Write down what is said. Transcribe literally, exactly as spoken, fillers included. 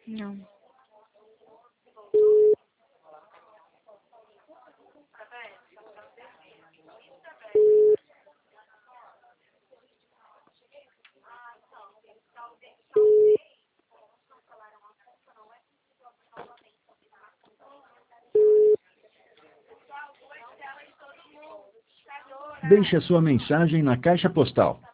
Não. Deixe a sua mensagem na caixa postal